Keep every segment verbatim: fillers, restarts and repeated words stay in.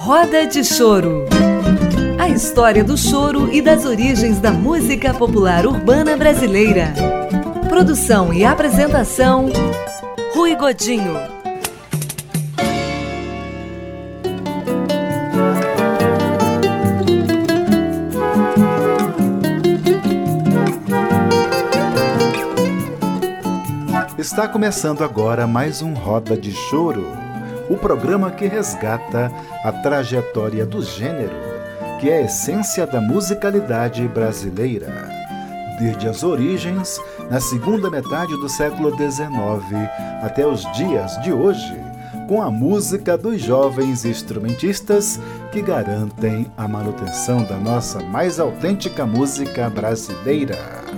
Roda de Choro. A história do choro e das origens da música popular urbana brasileira. Produção e apresentação, Rui Godinho. Está começando agora mais um Roda de Choro, o programa que resgata a trajetória do gênero, que é a essência da musicalidade brasileira. Desde as origens, na segunda metade do século dezenove, até os dias de hoje, com a música dos jovens instrumentistas que garantem a manutenção da nossa mais autêntica música brasileira.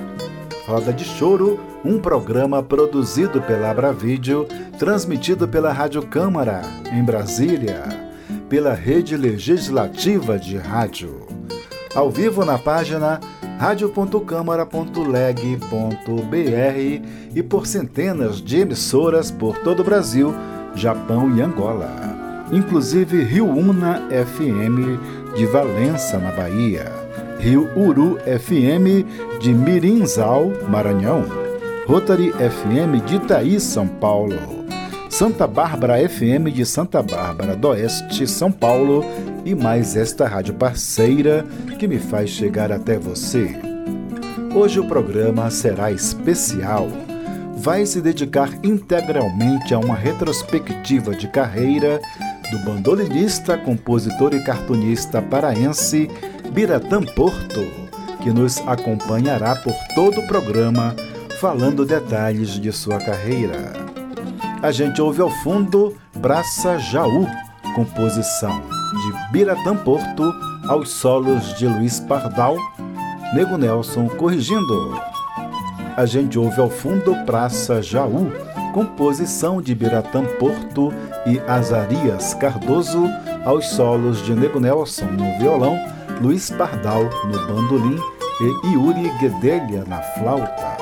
Roda de Choro, um programa produzido pela Abravídeo, transmitido pela Rádio Câmara, em Brasília, pela Rede Legislativa de Rádio. Ao vivo na página rádio ponto câmara ponto leg ponto br e por centenas de emissoras por todo o Brasil, Japão e Angola. Inclusive Rio Una F M de Valença, na Bahia. Rio Uru F M de Mirinzal, Maranhão. Rotary F M de Itaí, São Paulo. Santa Bárbara F M de Santa Bárbara do Oeste, São Paulo. E mais esta rádio parceira que me faz chegar até você. Hoje o programa será especial. Vai se dedicar integralmente a uma retrospectiva de carreira do bandolinista, compositor e cartunista paraense Biratã Porto, que nos acompanhará por todo o programa, falando detalhes de sua carreira. A gente ouve ao fundo Praça Jaú, composição de Biratã Porto, aos solos de Luiz Pardal, Nego Nelson corrigindo. A gente ouve ao fundo Praça Jaú, composição de Biratã Porto e Azarias Cardoso, aos solos de Nego Nelson no violão, Luiz Pardal no bandolim e Yuri Guedelha na flauta.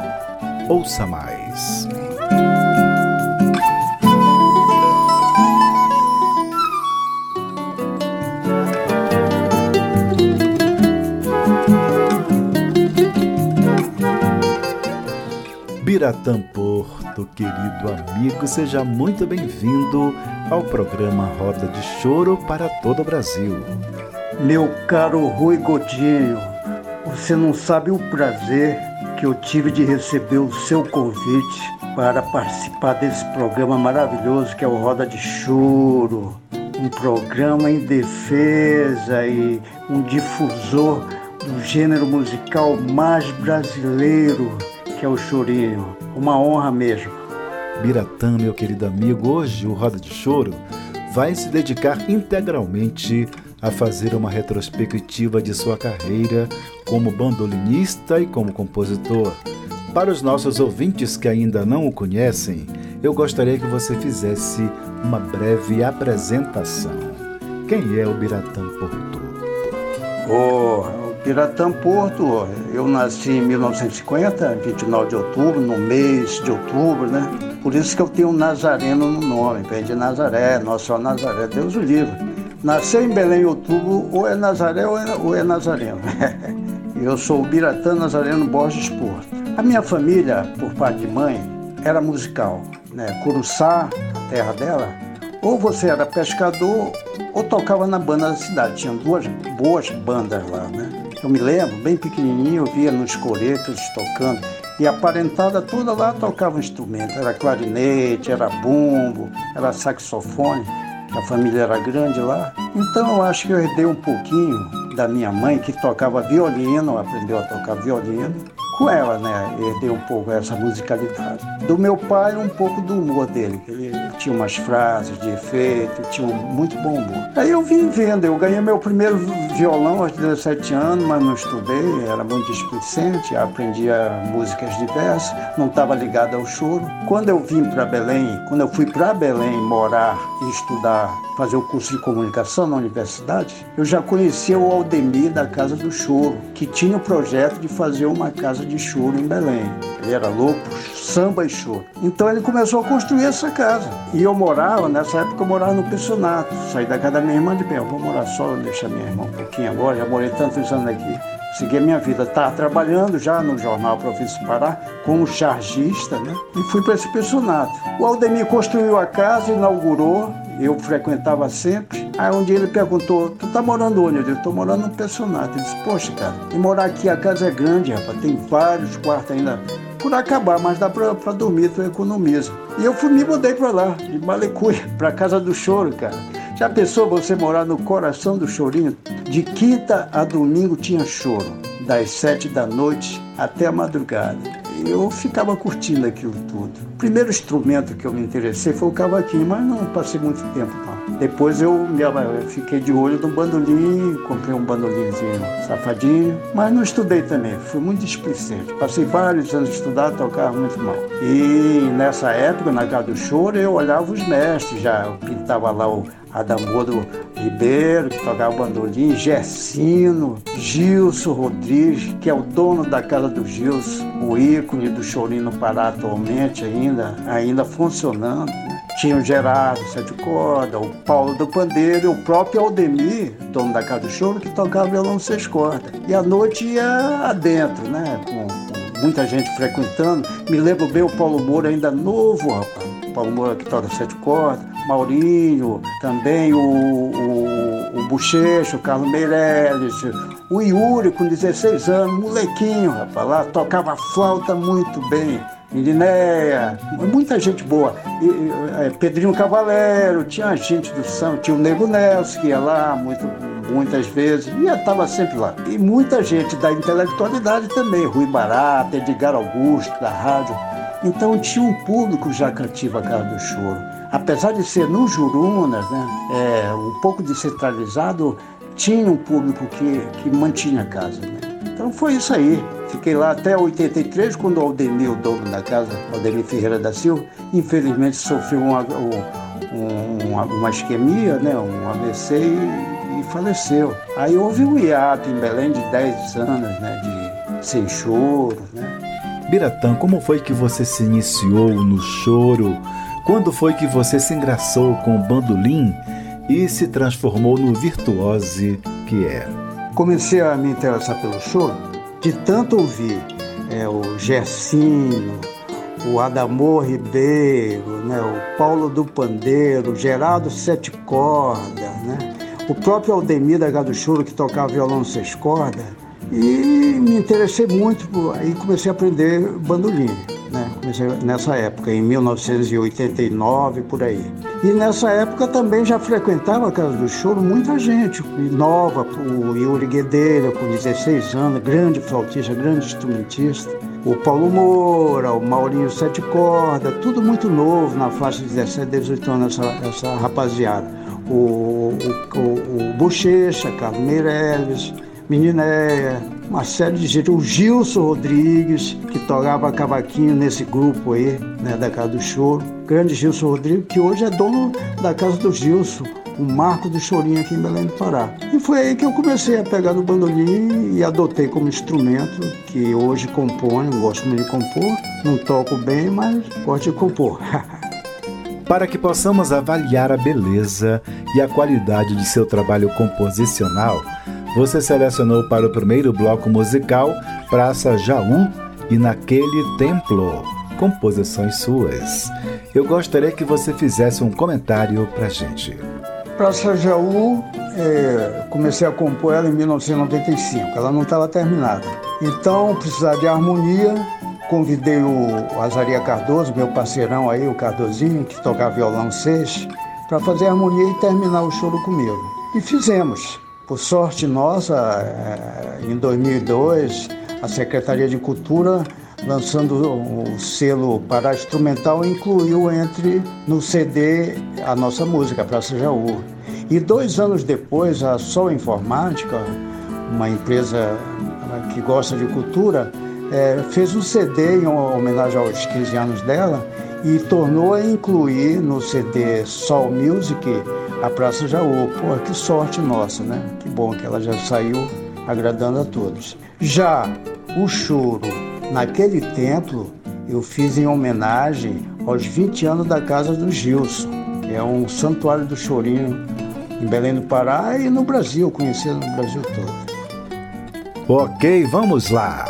Ouça mais. Biratã Porto, querido amigo, seja muito bem-vindo ao programa Roda de Choro para todo o Brasil. Meu caro Rui Godinho, você não sabe o prazer que eu tive de receber o seu convite para participar desse programa maravilhoso que é o Roda de Choro, um programa em defesa e um difusor do gênero musical mais brasileiro, que é o chorinho. Uma honra mesmo. Biratã, meu querido amigo, hoje o Roda de Choro vai se dedicar integralmente a fazer uma retrospectiva de sua carreira como bandolinista e como compositor. Para os nossos ouvintes que ainda não o conhecem, eu gostaria que você fizesse uma breve apresentação. Quem é o Biratã Porto? Oh, o Biratã Porto, eu nasci em mil novecentos e cinquenta, vinte e nove de outubro, no mês de outubro, né? Por isso que eu tenho um Nazareno no nome, vem de Nazaré, Nossa Senhora Nazaré, Deus o livre. Nasceu em Belém em outubro, ou é Nazaré ou é, ou é Nazareno. Eu sou o Biratã Nazareno Borges Porto. A minha família, por parte de mãe, era musical, né? Curuçá, a terra dela, ou você era pescador ou tocava na banda da cidade. Tinha duas boas bandas lá, né? Eu me lembro, bem pequenininho, eu via nos coretos tocando. E a parentada toda lá tocava um instrumento. Era clarinete, era bumbo, era saxofone. A família era grande lá, então eu acho que eu herdei um pouquinho da minha mãe, que tocava violino, aprendeu a tocar violino, com ela, né, herdei um pouco essa musicalidade. Do meu pai, um pouco do humor dele, que ele tinha umas frases de efeito, tinha um muito bom humor. Aí eu vim vendo, eu ganhei meu primeiro violão aos dezessete anos, mas não estudei, era muito displicente, aprendia músicas diversas, não estava ligado ao choro. Quando eu vim para Belém, quando eu fui para Belém morar e estudar, fazer o curso de comunicação na universidade, eu já conhecia o Aldemir da Casa do Choro, que tinha o projeto de fazer uma casa de choro em Belém. Ele era louco por samba e choro. Então ele começou a construir essa casa. E eu morava, nessa época eu morava no pensionato. Saí da casa da minha irmã e disse, eu vou morar só, deixar minha irmã um pouquinho agora, já morei tantos anos aqui. Segui a minha vida. Estava trabalhando já no jornal Província do Pará, como chargista, né? E fui para esse pensionato. O Aldemir construiu a casa, inaugurou, eu frequentava sempre. Aí um dia ele perguntou, tu tá morando onde? Eu disse, tô morando no pensionato. Ele disse, poxa, cara, e morar aqui, a casa é grande, rapaz, tem vários quartos ainda por acabar, mas dá pra, pra dormir, tu economiza. E eu fui, me mudei pra lá, de Malicuia, pra Casa do Choro, cara. Já pensou você morar no coração do chorinho? De quinta a domingo tinha choro, das sete da noite até a madrugada. E eu ficava curtindo aquilo tudo. O primeiro instrumento que eu me interessei foi o cavaquinho, mas não passei muito tempo, não. Depois eu, me, eu fiquei de olho no bandolim, comprei um bandolimzinho safadinho, mas não estudei também, fui muito displicente. Passei vários anos estudando, tocava muito mal. E nessa época, na Casa do Choro, eu olhava os mestres, já eu pintava lá o Adamoro Ribeiro, que tocava bandolim, Gersino, Gilson Rodrigues, que é o dono da Casa do Gilson, o ícone do chorinho no Pará atualmente ainda, ainda funcionando. Tinha o Gerardo Sete Cordas, o Paulo do Pandeiro e o próprio Aldemir, dono da Casa do Choro, que tocava violão seis cordas. E à noite ia adentro, né, com, com muita gente frequentando. Me lembro bem o Paulo Moura, ainda novo, rapaz. O Paulo Moura que toca sete cordas, Maurinho, também o, o, o Bochecha, o Carlos Meirelles, o Yuri com dezesseis anos, molequinho, rapaz, lá tocava flauta muito bem. Irineia, muita gente boa. E, e, Pedrinho Cavalero, tinha gente do samba, tinha o Nego Nelson que ia lá muito, muitas vezes, e estava sempre lá. E muita gente da intelectualidade também, Rui Barata, Edgar Augusto, da rádio. Então tinha um público já cativo a Casa do Choro. Apesar de ser no Jurunas, né, é, um pouco descentralizado, tinha um público que, que mantinha a casa, né? Então foi isso aí. Fiquei lá até oitenta e três, quando o Aldemir, o dono da casa, Aldemir Ferreira da Silva, infelizmente sofreu uma, uma, uma isquemia, né, um A V C e, e faleceu. Aí houve um hiato em Belém de dez anos, né, de sem choro, né. Biratã, como foi que você se iniciou no choro? Quando foi que você se engraçou com o bandolim e se transformou no virtuose que é? Comecei a me interessar pelo choro de tanto ouvir é, o Gersino, o Adamor Ribeiro, né, o Paulo do Pandeiro, o Geraldo Sete Cordas, né, o próprio Aldemir da Casa do Choro, que tocava violão seis cordas. E me interessei muito, aí comecei a aprender bandolim, né? Comecei nessa época, em mil novecentos e oitenta e nove, por aí. E nessa época também já frequentava a Casa do Choro muita gente, nova, o Yuri Guedeira, com dezesseis anos, grande flautista, grande instrumentista, o Paulo Moura, o Maurinho Sete Cordas, tudo muito novo, na faixa de dezessete, dezoito anos, essa, essa rapaziada. O, o, o, o Bochecha, Carlos Meirelles, Meninéia, uma série de gente, o Gilson Rodrigues, que tocava cavaquinho nesse grupo aí, né, da Casa do Choro, grande Gilson Rodrigues, que hoje é dono da Casa do Gilson, o marco do chorinho aqui em Belém do Pará. E foi aí que eu comecei a pegar no bandolim e adotei como instrumento, que hoje componho, gosto muito de compor, não toco bem, mas gosto de compor. Para que possamos avaliar a beleza e a qualidade de seu trabalho composicional, você selecionou para o primeiro bloco musical Praça Jaú e Naquele Templo, composições suas. Eu gostaria que você fizesse um comentário pra gente. Praça Jaú, é, comecei a compor ela em mil novecentos e noventa e cinco, ela não estava terminada. Então, precisava de harmonia, convidei o Azaria Cardoso, meu parceirão aí, o Cardozinho, que tocava violão seis, para fazer harmonia e terminar o choro comigo. E fizemos. Por sorte nossa, em dois mil e dois, a Secretaria de Cultura, lançando o selo Pará Instrumental, incluiu entre no C D a nossa música, Praça Jaú. E dois anos depois, a Sol Informática, uma empresa que gosta de cultura, é, fez um C D em homenagem aos quinze anos dela e tornou a incluir no C D Sol Music a Praça Jaú. Pô, que sorte nossa, né? Que bom que ela já saiu agradando a todos. Já o choro Naquele templo eu fiz em homenagem aos vinte anos da casa do Gilson. É um santuário do chorinho em Belém do Pará e no Brasil, conhecido no Brasil todo. Ok, vamos lá.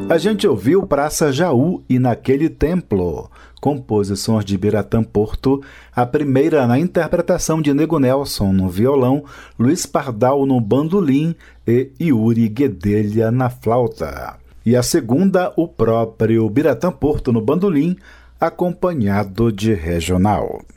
A gente ouviu Praça Jaú e Naquele Templo, composições de Biratã Porto, a primeira na interpretação de Nego Nelson no violão, Luiz Pardal no bandolim e Yuri Guedelha na flauta. E a segunda, o próprio Biratã Porto no bandolim, acompanhado de regional.